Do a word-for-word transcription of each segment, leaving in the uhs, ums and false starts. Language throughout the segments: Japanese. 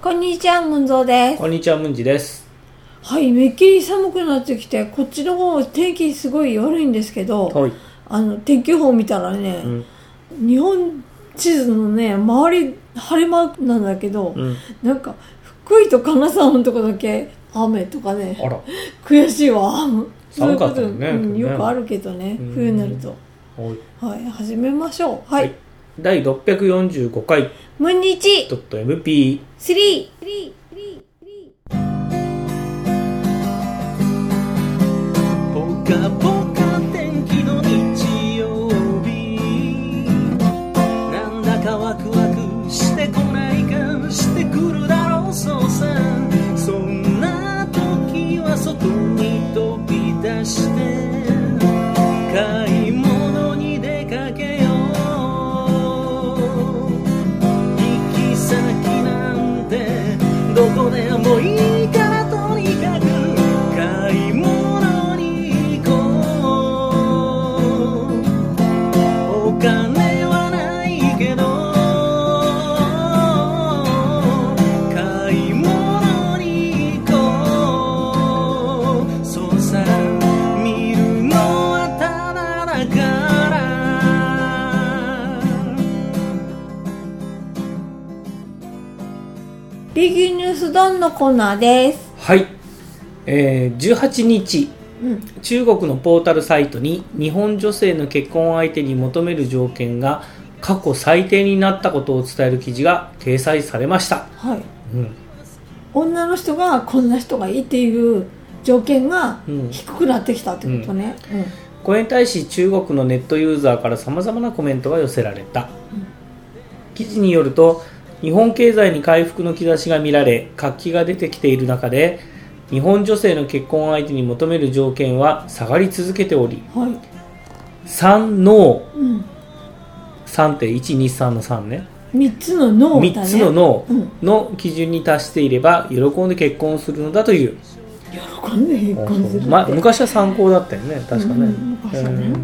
こんにちは、ムンゾーです。 こんにちは、ムンジです。 はい、めっきり寒くなってきて、こっちの方天気すごい悪いんですけど、 はい、 あの天気予報見たらね、うん、日本地図のね周り晴れ間なんだけど、うん、なんか福井と金沢のとこだけ雨とかね、あら悔しいわ。 寒かったよね、 うん、よくあるけどね、冬になると。はい、始めましょう。はい、はい、 だいろっぴゃくよんじゅうごかいムンニチ .mp スリーポカポカ天気の日曜日、なんだかワクワクしてこないか、してくるだろうそうさ。そんな時は外に飛び出して買い物に出かけよう。行き先なんてどこでもいいから、とにかく買い物に行こう。お金はないけど買い物に行こう。そうさ、見るのはただだから。 ビギニュースドンのコーナーです。 はい、えー、じゅうはちにち、うん、中国のポータルサイトに日本女性の結婚相手に求める条件が過去最低になったことを伝える記事が掲載されました。 はい、うん、女の人がこんな人がいいっていう条件が低くなってきたってことね、うんうん、 これに対し中国のネットユーザーから様々なコメントが寄せられた、うん、記事によると、日本経済に回復の兆しが見られ活気が出てきている中で、日本女性の結婚相手に求める条件は下がり続けており、はい、さんノー、うん、さんっていちにさんのさんね、 みっつのノーだね、 みっつのノーの基準に達していれば喜んで結婚するのだという。 喜んで結婚するって、 ま、昔は参考だったよね、確かね、うん、 昔はね、えー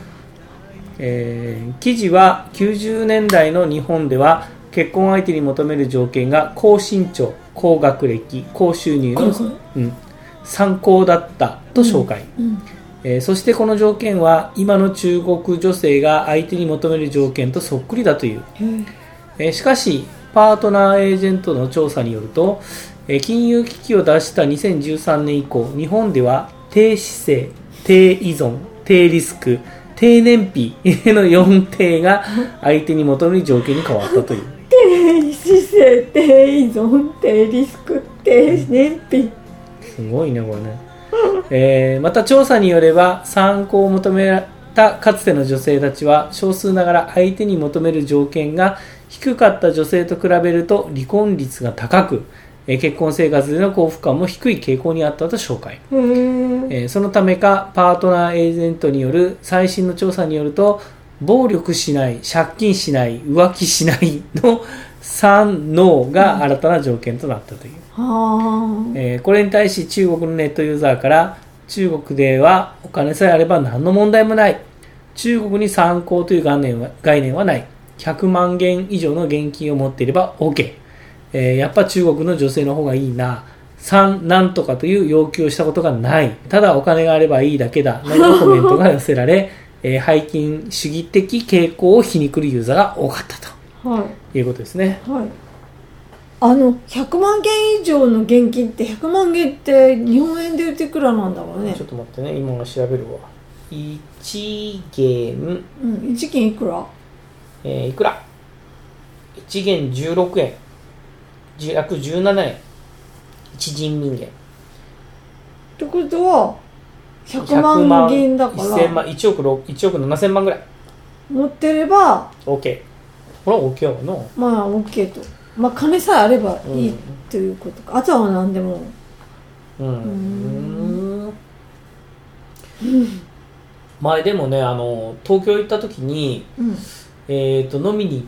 えー、記事はきゅうじゅうねんだいの日本では結婚相手に求める条件が高身長、高学歴、高収入の、うん、参考だったと紹介、うんうんえー、そしてこの条件は今の中国女性が相手に求める条件とそっくりだという、うんえー、しかしパートナーエージェントの調査によると、えー、金融危機を脱したにせんじゅうさんねん以降、日本では低姿勢、低依存、低リスク、低燃費のよん低が相手に求める条件に変わったという。 低姿勢、低依存、低リスク、低燃費、 すごいねこれね、えー、また調査によれば参考を求めたかつての女性たちは少数ながら相手に求める条件が低かった女性と比べると離婚率が高く、えー、結婚生活での幸福感も低い傾向にあったと紹介、えー、そのためかパートナーエージェントによる最新の調査によると、暴力しない、借金しない、浮気しないのさんノーが新たな条件となったという、うんえー、これに対し中国のネットユーザーから、中国ではお金さえあれば何の問題もない、中国に参考という概念は、概念はない、ひゃくまんげん以上の現金を持っていれば OK、えー、やっぱ中国の女性の方がいいな、さんなんとかという要求をしたことがない、ただお金があればいいだけだなどのコメントが寄せられえー、背金主義的傾向を皮肉るユーザーが多かったと、はい、いうことですね。 はい、あのひゃくまんげん以上の現金ってひゃくまんげんって日本円で言っていくらなんだろうね。 ちょっと待ってね、今調べるわ。いちげん、 うん、いちげんいくら、 えー、いくらいちげんじゅうろくえん、約じゅうななえん、いち人民元ってことはひゃくまんげんだからいちまんいちおくいちおくななせんまんぐらい持ってれば OK。 これは OK やな。 まあ OK と、まあ金さえあればいいということか、うん、あとは何でもうんうーんうん前でもね、あの東京行った時に、うんえー、と飲みに行って、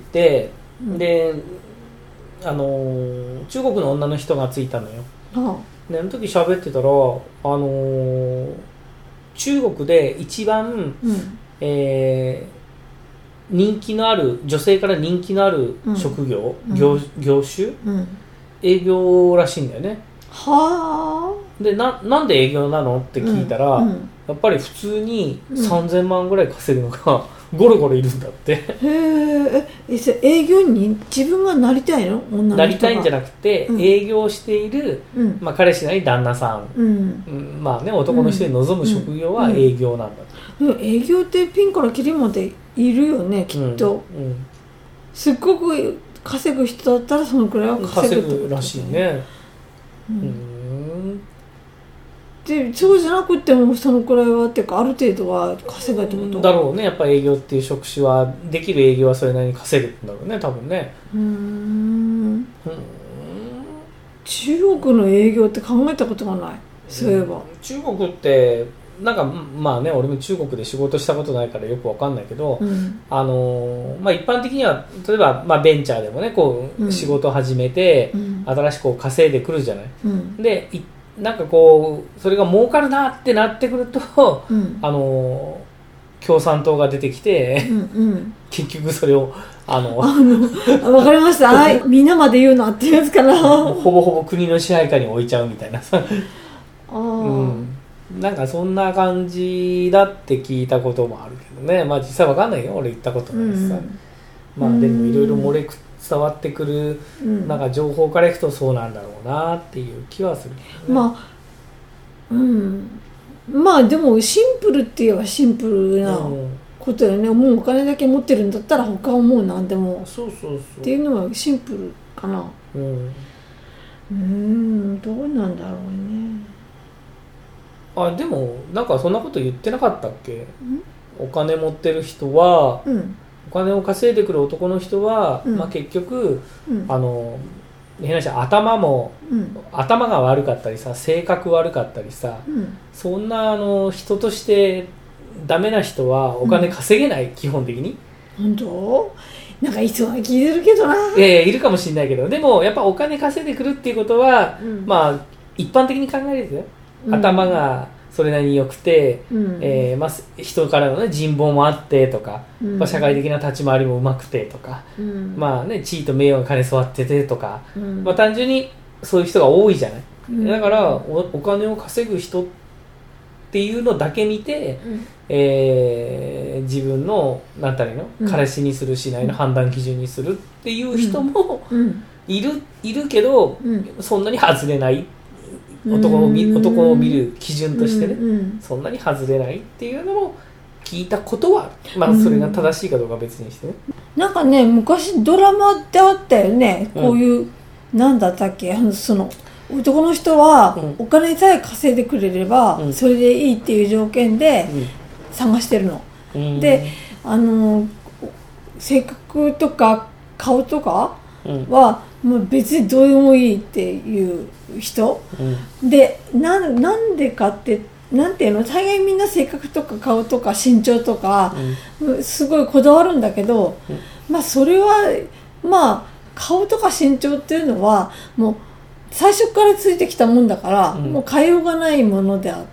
うん、であの中国の女の人がついたのよ、はあ、であの時喋ってたら、あのー中国で一番、うんえー、人気のある女性から人気のある職業、うん、業, 業種、うん営業らしいんだよね。 はあ。で な, なんで営業なのって聞いたら、うんうん、やっぱり普通にさんぜんまんぐらい稼ぐのが、うん、ゴロゴロいるんだって。へえ。営業に自分がなりたいの？女の人がなりたいんじゃなくて、うん、営業している、うんまあ、彼氏なり旦那さん、うんうん、まあね男の人に望む職業は営業なんだ、 うんうん、営業ってピンからキリまでいるよねきっと、うんうん、すっごく稼ぐ人だったらそのくらいは稼ぐってこと、ね、 稼ぐらしいね、うん、 うんでそうじゃなくてもそのくらいはっていうかある程度は稼ぐってことだろうね。やっぱ営業っていう職種はできる営業はそれなりに稼ぐんだろうね多分ね。うーんうん中国の営業って考えたことがない。そういえば中国ってなんかまあね俺も中国で仕事したことないからよくわかんないけど、うん、あのまあ一般的には例えばまあベンチャーでもねこう、うん、仕事を始めて、うん、新しくこう稼いでくるじゃない、うん、でなんかこうそれが儲かるなってなってくると、うん、あの共産党が出てきて、うんうん、結局それをあのあのわかりましたあみんなまで言うなっていうやつかなほぼほぼ国の支配下に置いちゃうみたいなさあ、うん、なんかそんな感じだって聞いたこともあるけどね。まあ実際わかんないよ俺言ったことないしさ、うん、まあでもいろいろ漏れく伝わってくる、うん、なんか情報からいくとそうなんだろうなっていう気はする、ね、 まあうんまあでもシンプルって言えばシンプルなことよね、うん、もうお金だけ持ってるんだったら他はもう何でもそうそうそうっていうのはシンプルかな。うんうーんどうなんだろうね。 あでもなんかそんなこと言ってなかったっけ？お金持ってる人は、うん、お金を稼いでくる男の人は、うんまあ、結局、うん、あの変な話頭も、うん、頭が悪かったりさ性格悪かったりさ、うん、そんなあの人としてダメな人はお金稼げない、うん、基本的に。 本当？なんかいつも聞いてるけどな。 いやいやいるかもしれないけどでもやっぱお金稼いでくるっていうことは、うん、まあ一般的に考えるんですよ。頭がそれなりに良くて、うんえーまあ、人からの、ね、人望もあってとか、うんまあ、社会的な立ち回りもうまくてとか、うんまあね、地位と名誉が兼ね備わっててとか、うんまあ、単純にそういう人が多いじゃない、うん、だからお、お金を稼ぐ人っていうのだけ見て、うんえー、自分の何たらいいの、うん、彼氏にするしないの判断基準にするっていう人もいる、いるけど、うん、そんなに外れない男を見、男を見る基準としてね、うんうん、そんなに外れないっていうのも聞いたことは、まあそれが正しいかどうかは別にしてね、 うん、なんかね昔ドラマってあったよねこういう、うん、なんだったっけその男の人はお金さえ稼いでくれれば、うん、それでいいっていう条件で探してるの、うん、であの性格とか顔とかは、うんもう別にどうでもいいっていう人、うん、で な, なんでかってなんていうの大概みんな性格とか顔とか身長とか、うん、すごいこだわるんだけど、うん、まあそれはまあ顔とか身長っていうのはもう最初からついてきたもんだから、うん、もう変えようがないものであって、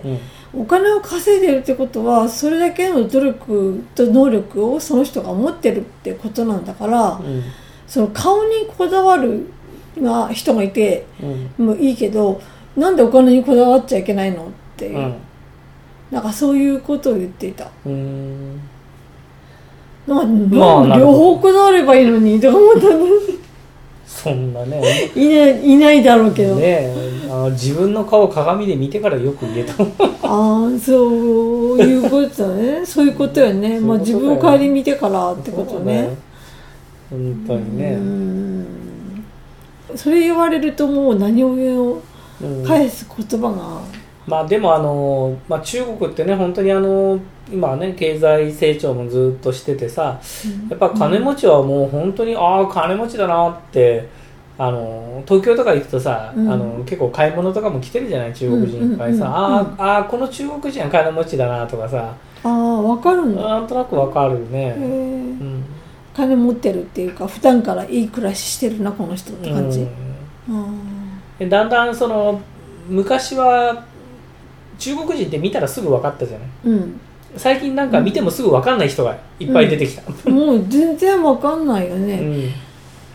うん、お金を稼いでるってことはそれだけの努力と能力をその人が持ってるってことなんだから、うんその顔にこだわるが人がいて、うん、もういいけどなんでお金にこだわっちゃいけないのっていう、うん、なんかそういうことを言っていた。うーんなんまあ、両方こだわればいいのにと思ったんですそんなねいない、いないだろうけどねあの自分の顔を鏡で見てからよく言えたああそういうことだねそういうことよね、まあ、自分を顧みてからってことね本当にねうんそれ言われるともう何を返す言葉が、うん、 まあでもあの、まあ、中国ってね本当にあの今ね経済成長もずっとしててさ、うん、やっぱ金持ちはもう本当に、うん、ああ金持ちだなってあの東京とか行くとさ、うん、あの結構買い物とかも来てるじゃない中国人いっぱいさ、うんうんうんうん、ああこの中国人は金持ちだなとかさああ分かるんだなんとなく分かるね、うん金持ってるっていうか普段からいい暮らししてるなこの人って感じ、 うん、だんだんその昔は中国人って見たらすぐ分かったじゃない、うん、最近なんか見てもすぐ分かんない人がいっぱい出てきた、 うん、もう全然分かんないよね、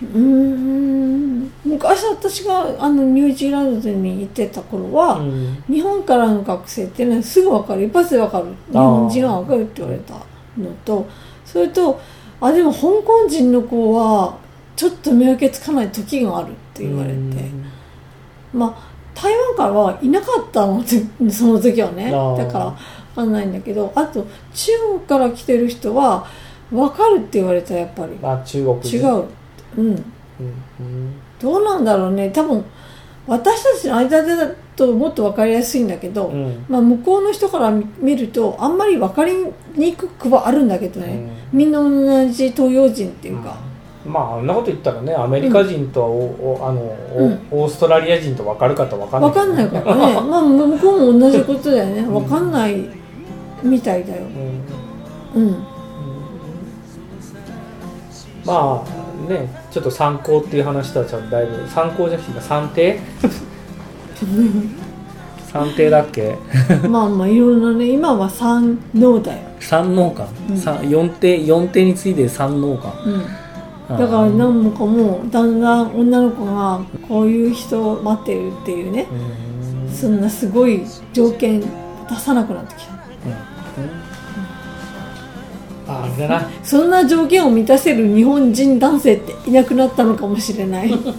うーん昔私があのニュージーランドに行ってた頃は、うん、日本からの学生っていうのはすぐ分かる、一発で分かる、日本人が分かるって言われたのと、それとあでも香港人の子はちょっと見分けつかない時があるって言われて、まあ台湾からはいなかったのその時はね、だから分かんないんだけど、あと中国から来てる人は分かるって言われたらやっぱりあ中国違う、うん、うん、どうなんだろうね、多分私たちの間だともっと分かりやすいんだけど、うん、まあ、向こうの人から見るとあんまり分かりにくくはあるんだけどね、うん、みんな同じ東洋人っていうか、 うん、まああんなこと言ったらねアメリカ人と、うん、あのうん、オーストラリア人と分かるかと分かんない、 分かんないからねまあ向こうも同じことだよね、分かんないみたいだよ、うん、うん、 まあね、ちょっと参考っていう話とはちょっとだいぶ参考じゃなくて算定算定だっけまあまあいろんなね、今は三能だよ、 三能か、うん、よん定よん定について三能か、 うん、だから何もかもだんだん女の子がこういう人を待ってるっていうね、うん、そんなすごい条件出さなくなってきた、うんああれだな、 そんな条件を満たせる日本人男性っていなくなったのかもしれない本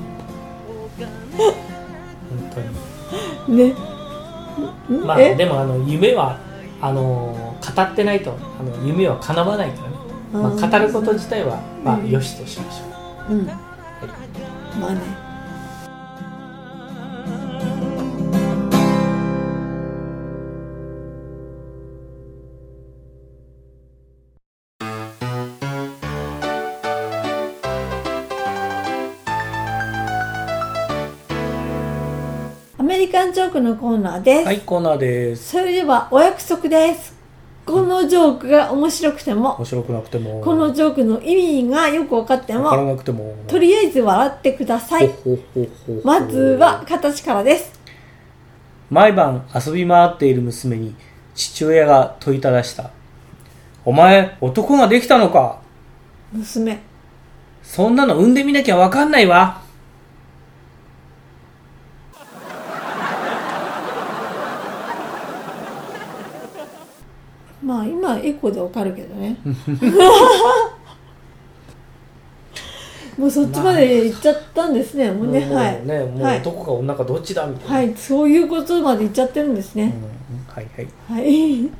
当にね、 まあでもあの夢はあの語ってないとあの夢は叶わないからね、まあ、語ること自体はまあ良しとしましょう、うん、はい、 まあね、アメリカンジョークのコーナーです。 はい、コーナーです。 それではお約束です。このジョークが面白くても、 面白くなくても、 このジョークの意味がよく分かっても、 分からなくても、 とりあえず笑ってください。ほほほほ、まずは形からです。 毎晩遊び回っている娘に父親が問いただした。お前、男ができたのか？ 娘。 そんなの産んでみなきゃ分かんないわ。 まあ今エコでわかるけどねもうそっちまで行っちゃったんですね、もうね、 もうね、はい、もう男か女かどっちだみたいな、 はい、そういうことまで行っちゃってるんですね、 うん、はいはいはい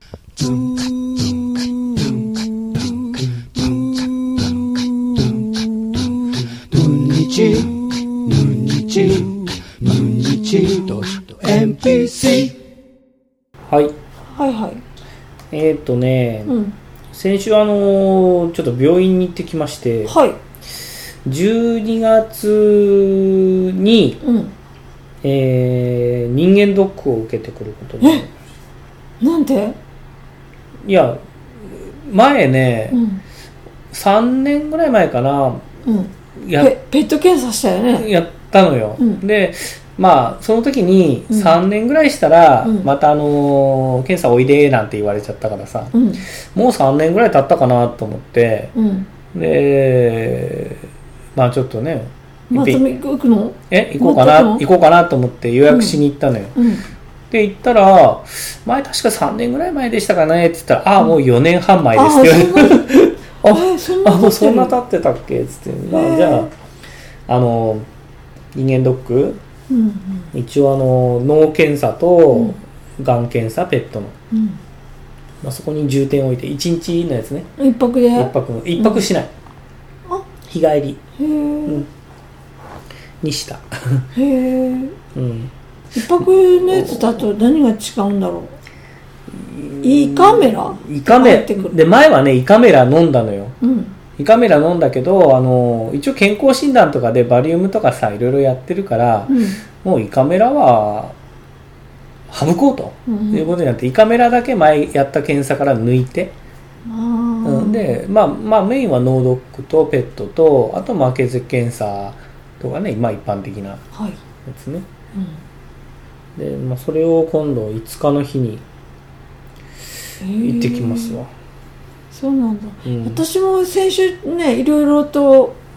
文日文日文日ドット エムピーシー はいはいはい、 えーっとね、うん、先週あのちょっと病院に行ってきまして、 はい、 じゅうにがつに、うんえー、人間ドックを受けてくることになりました。 なんで？ いや前ね、うん、さんねんぐらい前かな、 うん、や ペ, ペット検査したよね。 やったのよ、うん、でまあその時にさんねんぐらいしたら、うん、またあのー、検査おいでなんて言われちゃったからさ、うん、もうさんねんぐらい経ったかなと思って、うん、でまあちょっとねまた行くの？ え行こうかな行こうかなと思って予約しに行ったのよ、うんうん、で行ったら前確かさんねんぐらい前でしたかねって言ったら、ああもうよねんはん前ですって言われてああもうそんな経ってたっけっつって、まあ、じゃああの人間ドックうんうん、一応あの脳検査とがん検査ペットの、うんまあ、そこに重点を置いていちにちのやつね一泊で一泊一泊しない、うん、あ日帰りへえ、うん、にしたへえ、うん、一泊のやつだと何が違うんだろう。胃カメラ胃カメラで前はね胃カメラ飲んだのよ、うん胃カメラ飲んだけどあの一応健康診断とかでバリウムとかさいろいろやってるから、うん、もう胃カメラは省こうと、うん、いうことになって胃カメラだけ前やった検査から抜いて、うん、で、まあ、まあメインは脳ドックとペットとあとまあ血液検査とかね、まあ、一般的なやつね、はいうんでまあ、それを今度いつかの日に行ってきますわ。 そうなんだ、うん、私も先週ねいろいろと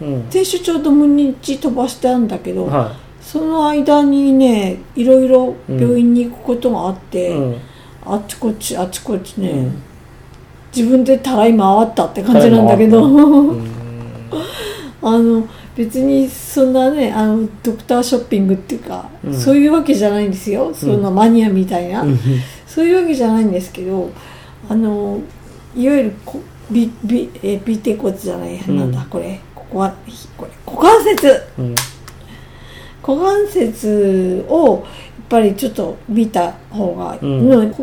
うん、 先週ちょうどむにち飛ばしたんだけど、 はい、 その間にねいろいろ病院に行くことがあって、うん、あっちこっちあっちこっちね、うん、自分でたらい回ったって感じなんだけど、うん、あの別にそんなねあのドクターショッピングっていうか、うん、そういうわけじゃないんですよ、そんなマニアみたいな、うん、そういうわけじゃないんですけど、あのいわゆるこビビえ尾てい骨じゃない、うん、なんだこれここはこれ股関節、うん、股関節をやっぱりちょっと見た方が、うん、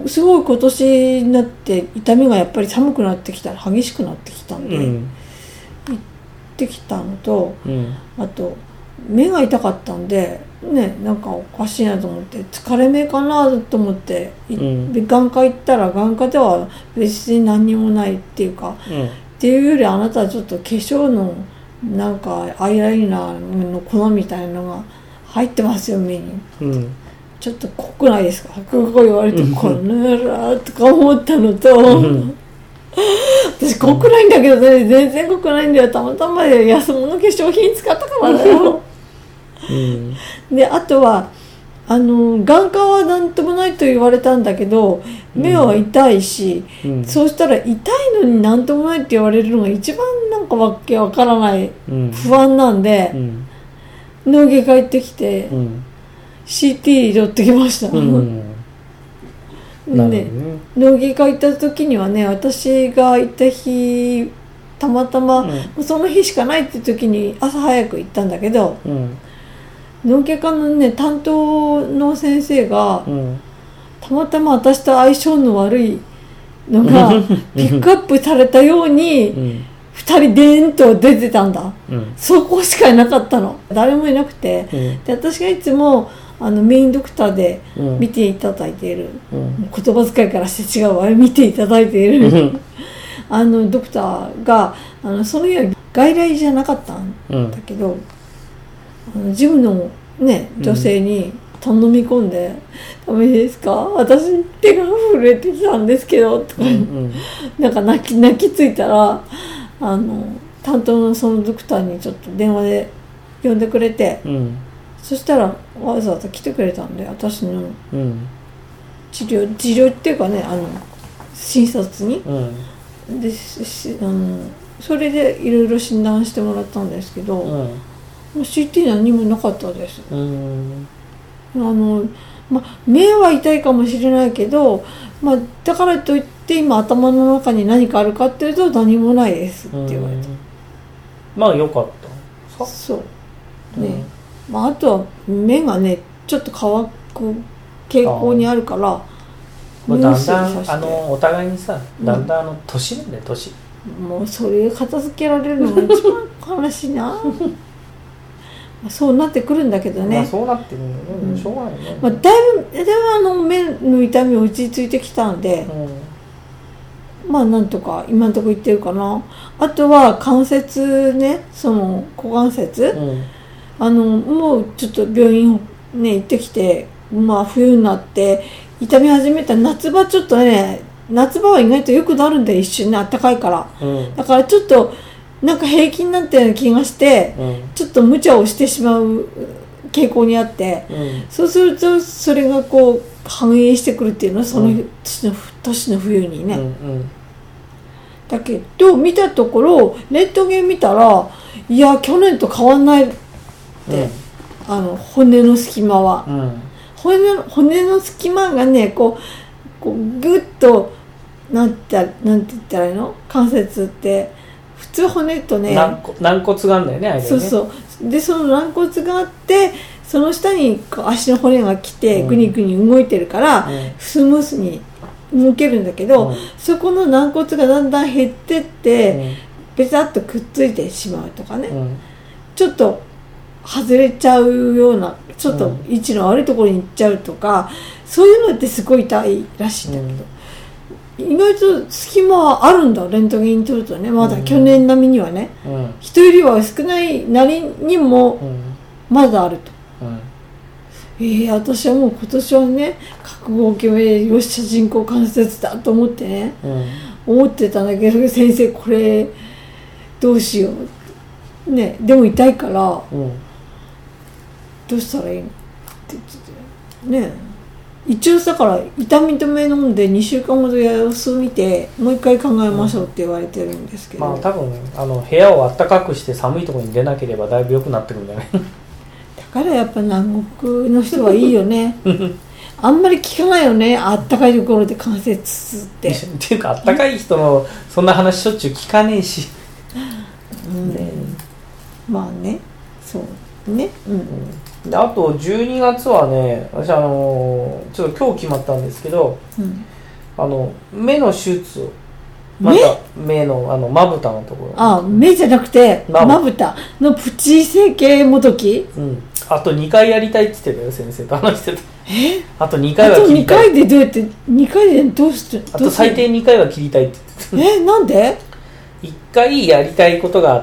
すごい今年になって痛みがやっぱり寒くなってきたら激しくなってきたんで、うん、行ってきたのと、うん、あと目が痛かったんでね、なんかおかしいなと思って疲れ目かなと思って、うん、で眼科行ったら眼科では別に何にもないっていうか、うん、っていうよりあなたはちょっと化粧のなんかアイライナーの粉みたいなのが入ってますよ目に、うん、ちょっと濃くないですか、こう言われてこんならとか思ったのと、うん、私濃くないんだけどね、全然濃くないんだよ、たまたま安物化粧品使ったからだようん、であとはあの眼科は何ともないと言われたんだけど目は痛いし、うん、そうしたら痛いのに何ともないって言われるのが一番なんかわけわからない、うん、不安なんで、うん、脳外科行ってきて、うん、シーティー 取ってきました、うんね、脳外科行った時にはね、私が行った日たまたま、うん、その日しかないって時に朝早く行ったんだけど、うん脳外科のね担当の先生が、うん、たまたま私と相性の悪いのがピックアップされたように、うん、ふたりでーんと出てたんだ、うん、そこしかいなかったの、誰もいなくて、うん、で私がいつもあのメインドクターで見ていただいている、うん、言葉遣いからして違うわ見ていただいている、うん、あのドクターがあのその日は外来じゃなかったんだけど、うんジムの、ね、女性に頼み込んで、うん、ダメですか私手が震えてきたんですけどとか、うんうん、なんか泣き、泣きついたらあの担当のそのドクターにちょっと電話で呼んでくれて、うん、そしたらわざわざ来てくれたんで私の治療、治療っていうかねあの診察に、うん、であのそれでいろいろ診断してもらったんですけど、うんシーティー 何もなかったです。うんあの、ま、目は痛いかもしれないけど、ま、だからといって今頭の中に何かあるかっていうと何もないですって言われた。 まあよかった。 そうね、うんまあ、あとは目がねちょっと乾く傾向にあるからだんだんあのお互いにさだんだんあの年なんだよ年、 もうそれ片付けられるのが一番悲しいなそうなってくるんだけどね、 まあ、そうなってくるんだね、うん、しょうがないね、 まあ、だいぶではあの目の痛み落ち着いてきたんで、うん、まあなんとか今のところ言ってるかな。あとは関節ねその股関節、うん、あのもうちょっと病院ね行ってきて、まあ冬になって痛み始めた夏場ちょっとね夏場は意外とよくなるんで一瞬ねあったかいから、うん、だからちょっとなんか平気になったような気がして、うん、ちょっと無茶をしてしまう傾向にあって、うん、そうするとそれがこう反映してくるっていうのはその年の、うん、年の冬にね、うんうん、だけど見たところレントゲン見たらいや去年と変わんないって、うん、あの骨の隙間は、うん、骨の、骨の隙間がねこう、こうグッとなんて、なんて言ったらいいの関節って普通骨とね軟骨があるんだよね、あれね。 そうそうでその軟骨があってその下に足の骨が来てグニグニ動いてるから、うん、スムースに動けるんだけど、うん、そこの軟骨がだんだん減ってって、うん、ベタッとくっついてしまうとかね、うん、ちょっと外れちゃうようなちょっと位置の悪いところに行っちゃうとか、そういうのってすごい痛いらしいんだけど、意外と隙間はあるんだレントゲンに撮るとね、まだ去年並みにはね、うん、人よりは少ないなりにもまだあると、うん、えー、私はもう今年はね覚悟を決めよっしゃ人工関節だと思ってね、うん、思ってたんだけど先生これどうしようね、でも痛いから、 うん、 どうしたらいいのって言っててね。一応だから痛み止め飲んでにしゅうかんほど様子見てもう一回考えましょうって言われてるんですけど、 うん、まあ多分あの部屋を暖かくして寒いところに出なければだいぶ良くなってくるんじゃないだからやっぱ南国の人はいいよねあんまり聞かないよね、あったかいところで関節痛ってっていうかあったかい人のそんな話しょっちゅう聞かねえし、 うんね、まあね、そうね、うん、うんであとじゅうにがつはね、私あのちょっと今日決まったんですけど、うん、あの目の手術をまた目のあのまぶたのところ、 あ目じゃなくてまぶたのプチ整形もどき、 うん、あとにかいやりたいって言ってたよ、先生と話してた。 えあとにかいは切りたい。 あとにかいでどうやってにかいでどうしてあと最低にかいは切りたいって言ってた。えなんでいっかいやりたいことがあって、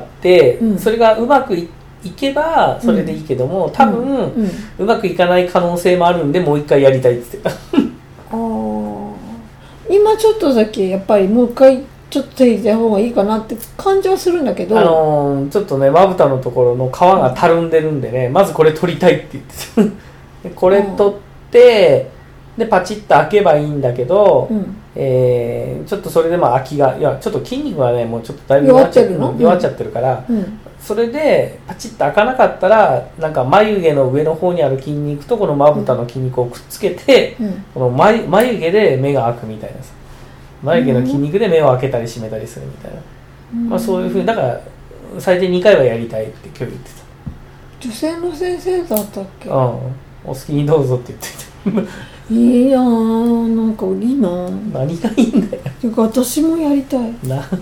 うん、それがうまくいっていけばそれでいいけども、うん、多分、うんうん、うまくいかない可能性もあるんでもう一回やりたいって言ってたあ今ちょっとだけやっぱりもう一回ちょっと手入れた方がいいかなって感じはするんだけど、 あのー、ちょっとねまぶたのところの皮がたるんでるんでね、まずこれ取りたいって言ってたこれ取ってでパチッと開けばいいんだけど、うんえー、ちょっとそれでも空きがいやちょっと筋肉がねもうちょっとだいぶ弱っちゃってるの弱っちゃってるから、うん、それでパチッと開かなかったらなんか眉毛の上の方にある筋肉とこのまぶたの筋肉をくっつけて、うん、この 眉, 眉毛で目が開くみたいなさ眉毛の筋肉で目を開けたり閉めたりするみたいな、うんまあ、そういうふうにだから最低にかいはやりたいって今日言ってた。女性の先生だったっけ？ うんお好きにどうぞって言ってたいやーなんかいいな。 何がいいんだよ。 てか私もやりたい。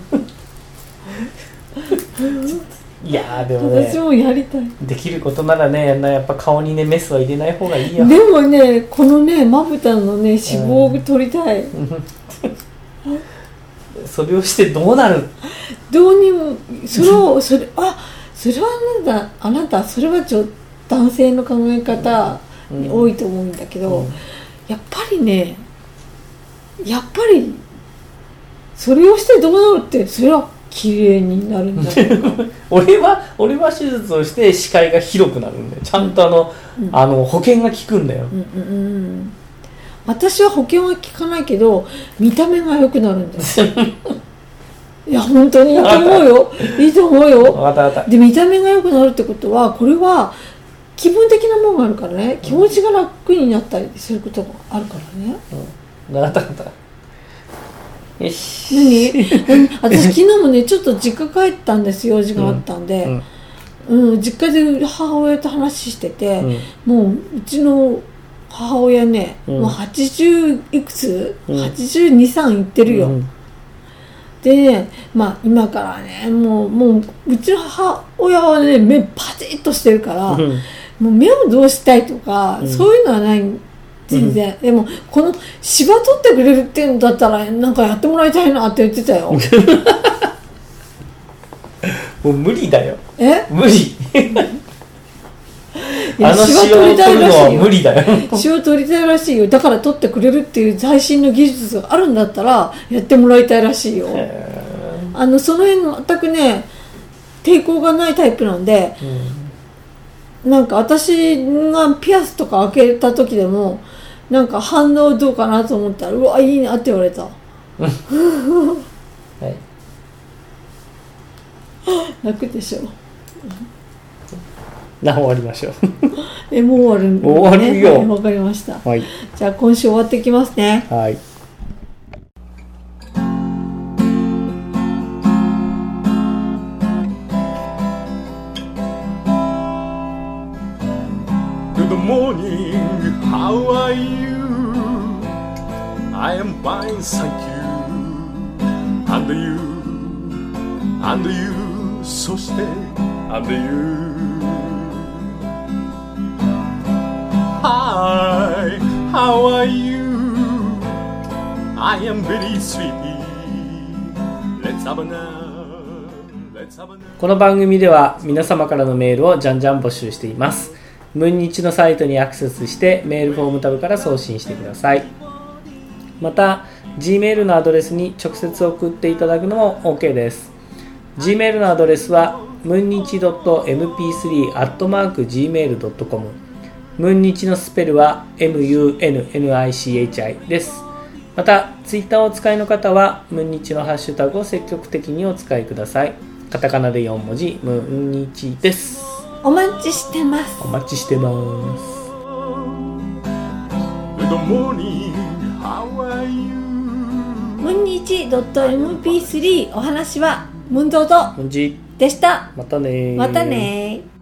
ないやーでもね。 私もやりたい。 できることならねやっぱ顔にねメスは入れない方がいいよ。 でもねこのねまぶたのね脂肪を取りたい。うん、 それをしてどうなる？ どうにもそれをそれあそれはあなたあなたそれはちょ男性の考え方に多いと思うんだけど。うんうんやっぱりねやっぱりそれをしてどうなるってそれは綺麗になるんだよ俺は俺は手術をして視界が広くなるんだよちゃんとあの、うん、あの保険が効くんだよ、うんうんうん、 私は保険は効かないけど見た目が良くなるんだよいや本当にいいと思うよいいと思うよわかったわかった。 で見た目が良くなるってことはこれは気分的なものがあるからね気持ちが楽になったりすることがあるからね、 うん、分かった分かったよし何私昨日もねちょっと実家帰ったんです用事があったんで、うんうん、実家で母親と話してて、うん、もううちの母親ね、うん、もうはちじゅういくつ、うん、はちじゅうに、さんいってるよ、うんでね、まあ今からねもう、もううちの母親はね目パチッとしてるから、うん、もう目をどうしたいとか、うん、そういうのはない全然、うん、でもこのシワ取ってくれるっていうんだったらなんかやってもらいたいなって言ってたよもう無理だよえ無理あのシワを取るのは無理だよシワ取りたいらしいよだから取ってくれるっていう最新の技術があるんだったらやってもらいたいらしいよあのその辺全くね抵抗がないタイプなんで、うん、なんか私がピアスとか開けた時でもなんか反応どうかなと思ったらうわいいなって言われたはい楽でしょな終わりましょうえもう終わるんだ、 ね、終わるよわ、はい、かりました、 はい、 じゃあ今週終わっていきますねはい。 Good morning, how are you? I am fine, thank you. And you, and you, そして and you.Hi, how are you? I am very sweetie. Let's have a now. Let's have a now. この番組では皆様からのメールをじゃんじゃん募集しています。ムンニチのサイトにアクセスしてメールフォームタブから送信してください。また Gmail のアドレスに直接送っていただくのも OK です。 Gmail のアドレスはムンニチ ドットエムピースリー アットマーク ジーメール ドットコム、 ムンニチのスペルは エムユーエヌエヌアイシーエイチアイ です。またツイッターをお使いの方はムンニチのハッシュタグを積極的にお使いください。カタカナでよん文字、ムンニチです。 お待ちしてます。 お待ちしてます。 ムンニチ ドットエムピースリー お話はムンゾウとムンジでした。 またねまたね。